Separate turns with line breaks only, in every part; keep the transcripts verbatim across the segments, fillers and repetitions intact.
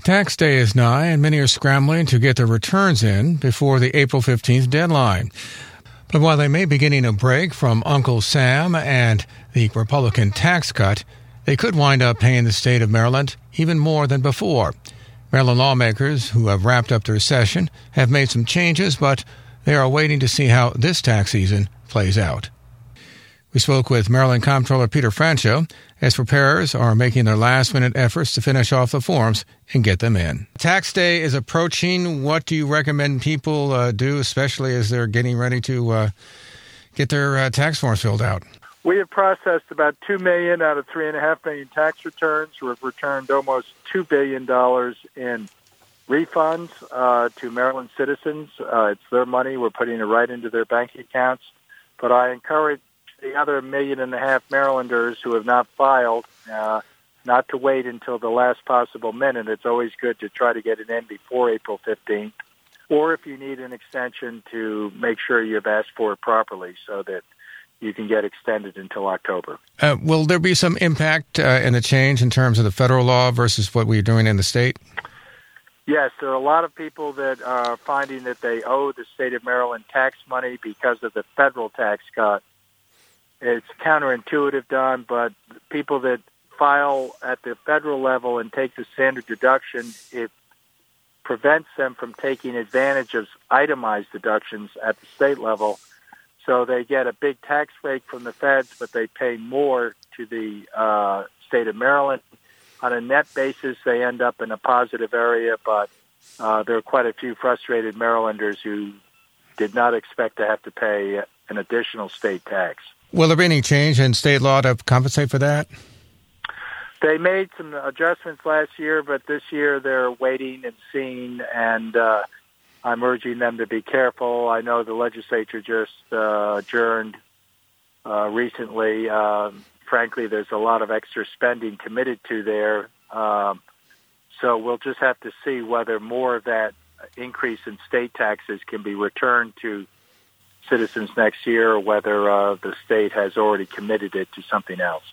Tax day is nigh, and many are scrambling to get their returns in before the April fifteenth deadline. But while they may be getting a break from Uncle Sam and the Republican tax cut, they could wind up paying the state of Maryland even more than before. Maryland lawmakers who have wrapped up their session have made some changes, but they are waiting to see how this tax season plays out. We spoke with Maryland Comptroller Peter Franchot as preparers are making their last-minute efforts to finish off the forms and get them in. Tax day is approaching. What do you recommend people uh, do, especially as they're getting ready to uh, get their uh, tax forms filled out?
We have processed about two million out of three point five million tax returns. We've returned almost two billion dollars in refunds uh, to Maryland citizens. Uh, it's their money. We're putting it right into their bank accounts. But I encourage the other million and a half Marylanders who have not filed uh, not to wait until the last possible minute. It's always good to try to get it in before April fifteenth. Or if you need an extension, to make sure you've asked for it properly so that you can get extended until October.
Uh, will there be some impact uh, in the change in terms of the federal law versus what we're doing in the state?
Yes, there are a lot of people that are finding that they owe the state of Maryland tax money because of the federal tax cut. It's counterintuitive done, but people that file at the federal level and take the standard deduction, it prevents them from taking advantage of itemized deductions at the state level. So they get a big tax break from the feds, but they pay more to the uh, state of Maryland. On a net basis, they end up in a positive area, but uh, there are quite a few frustrated Marylanders who did not expect to have to pay an additional state tax.
Will there be any change in state law to compensate for that?
They made some adjustments last year, but this year they're waiting and seeing, and uh, I'm urging them to be careful. I know the legislature just uh, adjourned uh, recently. Um, frankly, there's a lot of extra spending committed to there. Um, so we'll just have to see whether more of that increase in state taxes can be returned to citizens next year, or whether uh, the state has already committed it to something else.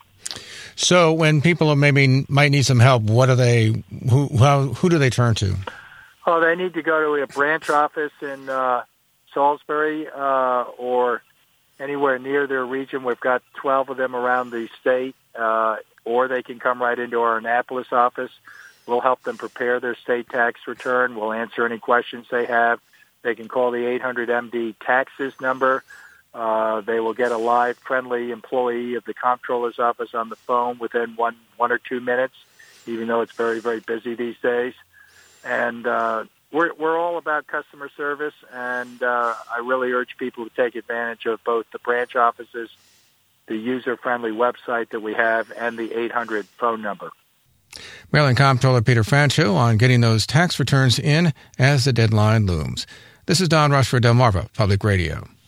So when people maybe might need some help, what do they, who, how, who do they turn to?
Oh, they need to go to a branch office in uh, Salisbury uh, or anywhere near their region. We've got twelve of them around the state, uh, or they can come right into our Annapolis office. We'll help them prepare their state tax return. We'll answer any questions they have. They can call the eight hundred M D taxes number. Uh, they will get a live, friendly employee of the comptroller's office on the phone within one, one or two minutes, even though it's very, very busy these days. And uh, we're we're all about customer service, and uh, I really urge people to take advantage of both the branch offices, the user-friendly website that we have, and the eight hundred phone number.
Maryland Comptroller Peter Franchot on getting those tax returns in as the deadline looms. This is Don Rush for Delmarva Public Radio.